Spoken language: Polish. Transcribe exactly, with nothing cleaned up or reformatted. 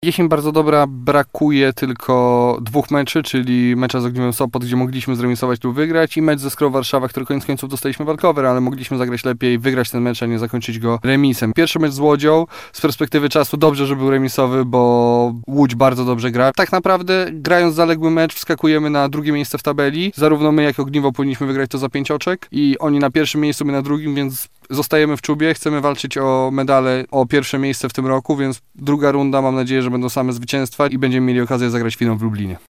Jesień bardzo dobra, brakuje tylko dwóch meczy, czyli mecza z Ogniwem Sopot, gdzie mogliśmy zremisować lub wygrać, i mecz ze Skrą Warszawa, który koniec końców dostaliśmy walkover, ale mogliśmy zagrać lepiej, wygrać ten mecz, a nie zakończyć go remisem. Pierwszy mecz z Łodzią, z perspektywy czasu dobrze, że był remisowy, bo Łódź bardzo dobrze gra. Tak naprawdę, grając zaległy mecz, wskakujemy na drugie miejsce w tabeli. Zarówno my, jak i Ogniwo powinniśmy wygrać to za pięć oczek i oni na pierwszym miejscu, my na drugim, więc zostajemy w czubie, chcemy walczyć o medale, o pierwsze miejsce w tym roku, więc druga runda, mam nadzieję, że będą same zwycięstwa i będziemy mieli okazję zagrać finał w Lublinie.